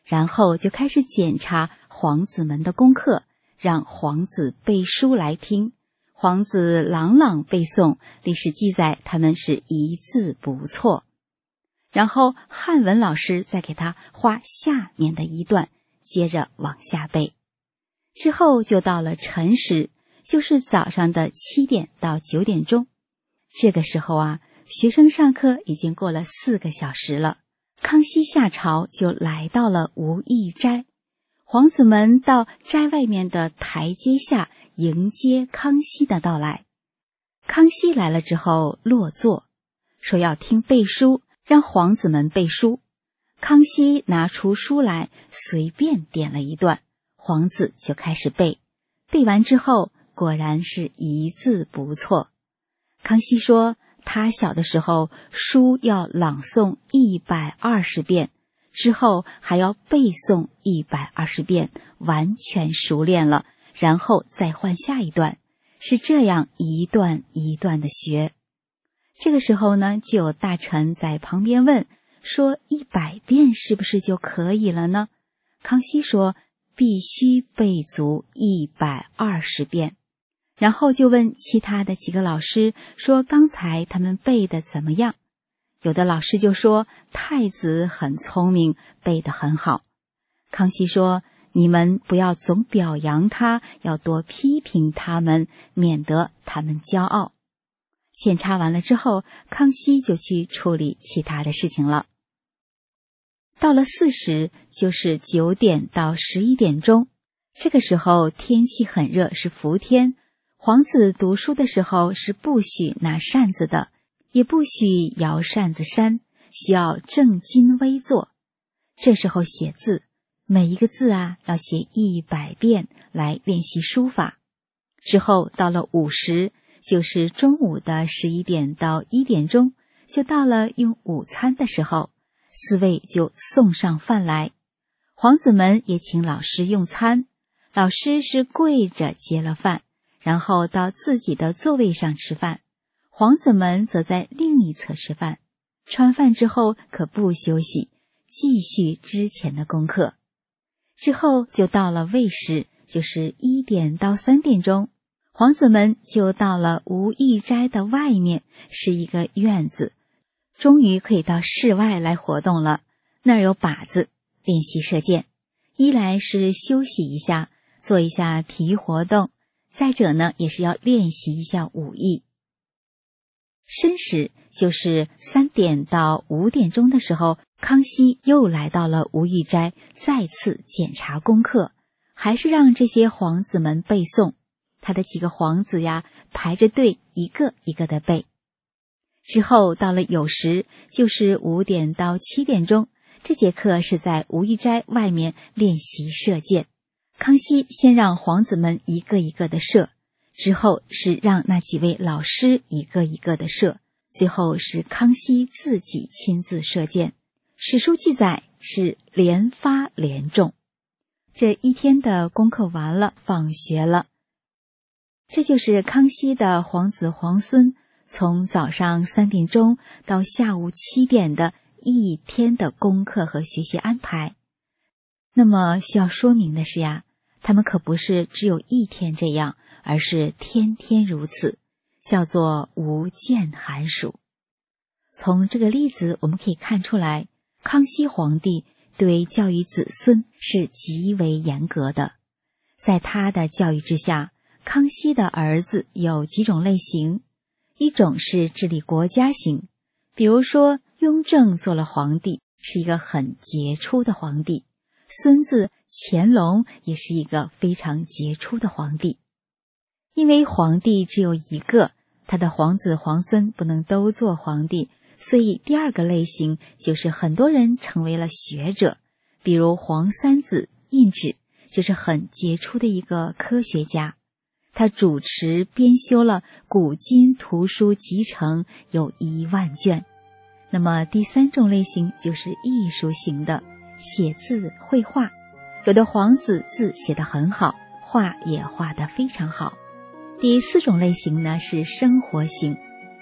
Speaker 8: 然后就开始检查皇子们的功课，让皇子背书来听。皇子朗朗背诵，历史记载他们是一字不错。然后汉文老师再给他画下面的一段，接着往下背。之后就到了晨时，就是早上的七点到九点钟。这个时候啊，学生上课已经过了四个小时了。康熙下朝就来到了无义斋，皇子们到斋外面的台阶下迎接康熙的到来。康熙来了之后落座，说要听背书，让皇子们背书。康熙拿出书来，随便点了一段，皇子就开始背。背完之后，果然是一字不错。康熙说，他小的时候书要朗诵一百二十遍，之后还要背诵一百二十遍，完全熟练了，然后再换下一段，是这样一段一段的学。这个时候呢，就有大臣在旁边问，说一百遍是不是就可以了呢？康熙说，必须背足一百二十遍。然后就问其他的几个老师说，刚才他们背的怎么样？有的老师就说，太子很聪明，背得很好。康熙说，你们不要总表扬他，要多批评他们，免得他们骄傲。检查完了之后，康熙就去处理其他的事情了。到了巳时，就是九点到十一点钟，这个时候天气很热，是伏天。皇子读书的时候是不许拿扇子的，也不许摇扇子扇，需要正襟危坐。这时候写字，每一个字啊要写一百遍来练习书法。之后到了午时，就是中午的十一点到一点钟，就到了用午餐的时候，侍卫就送上饭来。皇子们也请老师用餐，老师是跪着接了饭，然后到自己的座位上吃饭，皇子们则在另一侧吃饭。吃完饭之后可不休息，继续之前的功课。之后就到了未时，就是一点到三点钟，皇子们就到了无义斋的外面，是一个院子，终于可以到室外来活动了。那儿有靶子，练习射箭。一来是休息一下，做一下体育活动，再者呢，也是要练习一下武艺。申时，就是三点到五点钟的时候，康熙又来到了无义斋，再次检查功课，还是让这些皇子们背诵。他的几个皇子呀，排着队一个一个的背。之后到了酉时，就是五点到七点钟，这节课是在无义斋外面练习射箭。康熙先让皇子们一个一个的射，之后是让那几位老师一个一个的射，最后是康熙自己亲自射箭。史书记载是连发连中。这一天的功课完了，放学了。这就是康熙的皇子皇孙从早上三点钟到下午七点的一天的功课和学习安排。那么需要说明的是呀，他们可不是只有一天这样，而是天天如此，叫做无间寒暑。从这个例子我们可以看出来，康熙皇帝对教育子孙是极为严格的。在他的教育之下，康熙的儿子有几种类型，一种是治理国家型，比如说雍正做了皇帝，是一个很杰出的皇帝，孙子乾隆也是一个非常杰出的皇帝。因为皇帝只有一个，他的皇子皇孙不能都做皇帝，所以第二个类型就是很多人成为了学者，比如皇三子胤祉就是很杰出的一个科学家，他主持编修了古今图书集成有一万卷。那么第三种类型就是艺术型的，写字绘画，有的皇子字写得很好，画也画得非常好。第四种类型呢是生活型，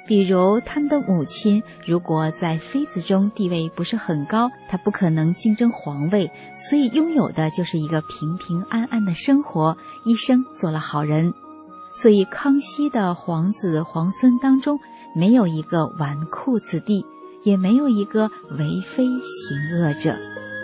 Speaker 8: 比如他们的母亲如果在妃子中地位不是很高，她不可能竞争皇位，所以拥有的就是一个平平安安的生活，一生做了好人。所以康熙的皇子皇孙当中没有一个纨绔子弟，也没有一个为非行恶者。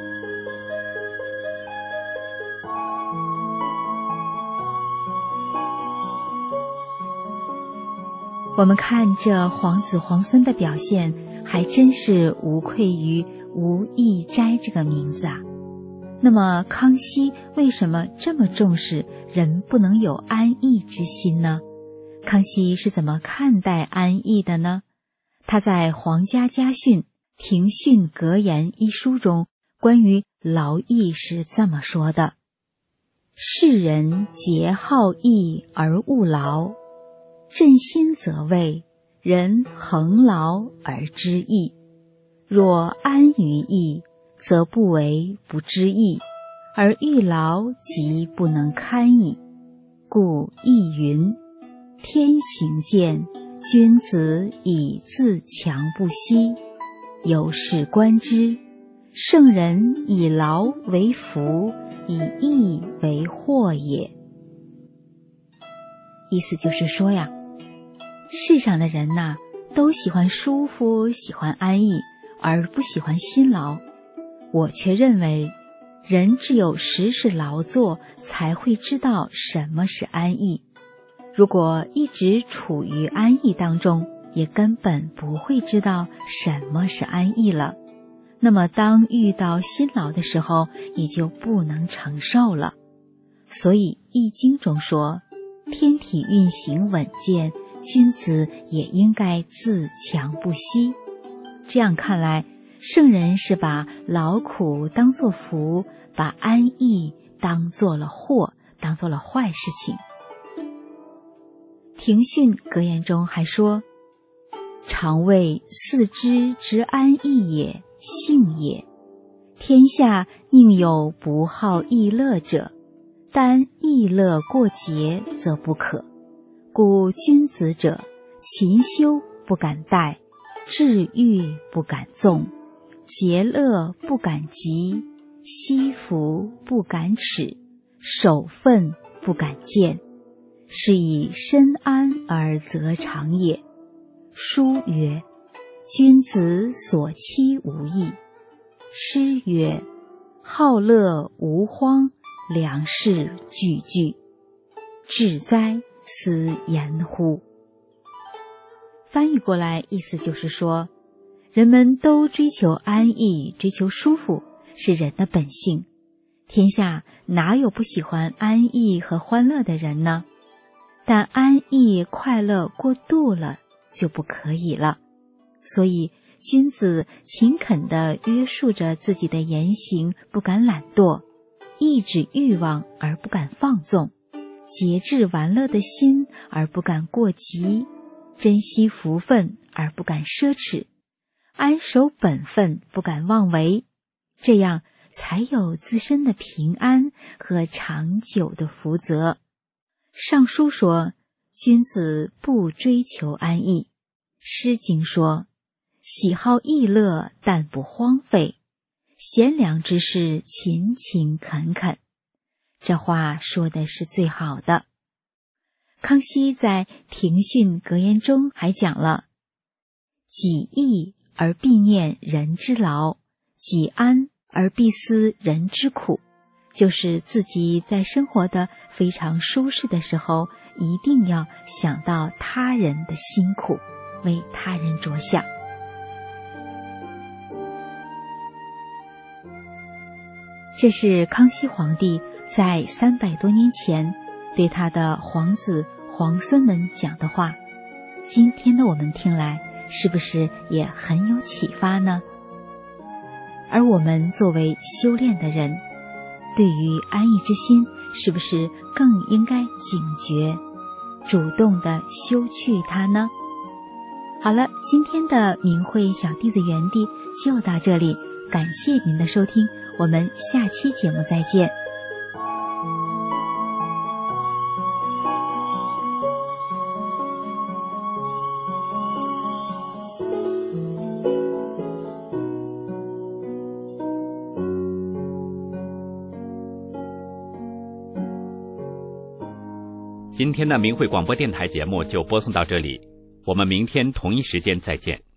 Speaker 8: 我们看这皇子皇孙的表现，还真是无愧于吴义斋这个名字啊。那么康熙为什么这么重视人不能有安逸之心呢？康熙是怎么看待安逸的呢？他在《皇家家训·庭训格言》一书中关于劳逸是这么说的：世人节好逸而恶劳，振心则为，人恒劳而知逸。若安于逸，则不为不知逸，而欲劳即不能堪矣。故亦云：天行健，君子以自强不息。由是观之，圣人以劳为福，以逸为祸也。意思就是说呀，世上的人呐、啊，都喜欢舒服，喜欢安逸，而不喜欢辛劳。我却认为，人只有时时劳作，才会知道什么是安逸。如果一直处于安逸当中，也根本不会知道什么是安逸了。那么当遇到辛劳的时候，也就不能承受了。所以《易经》中说，天体运行稳健，君子也应该自强不息。这样看来，圣人是把劳苦当作福，把安逸当作了祸，当作了坏事情。庭训格言中还说，常谓四肢之安逸也，幸也。天下宁有不好逸乐者，但逸乐过节则不可。故君子者，勤修不敢怠，治欲不敢纵，节乐不敢急，惜福不敢耻，守分不敢见，是以身安而则长也。书曰：君子所期无益。诗曰：好乐无荒，良士具具。至哉，斯言乎！翻译过来，意思就是说，人们都追求安逸，追求舒服，是人的本性。天下哪有不喜欢安逸和欢乐的人呢？但安逸快乐过度了，就不可以了。所以君子勤恳地约束着自己的言行，不敢懒惰，抑制欲望而不敢放纵，节制玩乐的心而不敢过急，珍惜福分而不敢奢侈，安守本分不敢妄为，这样才有自身的平安和长久的福泽。尚书说，君子不追求安逸。诗经说，喜好逸乐，但不荒废，贤良之士勤勤恳恳。这话说的是最好的。康熙在庭训格言中还讲了，己逸而必念人之劳，己安而必思人之苦，就是自己在生活的非常舒适的时候，一定要想到他人的辛苦，为他人着想。这是康熙皇帝在三百多年前对他的皇子皇孙们讲的话，今天的我们听来是不是也很有启发呢？而我们作为修炼的人，对于安逸之心是不是更应该警觉，主动的修去它呢？好了，今天的明慧小弟子园地就到这里，感谢您的收听，我们下期节目再见。
Speaker 1: 今天的明慧广播电台节目就播送到这里，我们明天同一时间再见。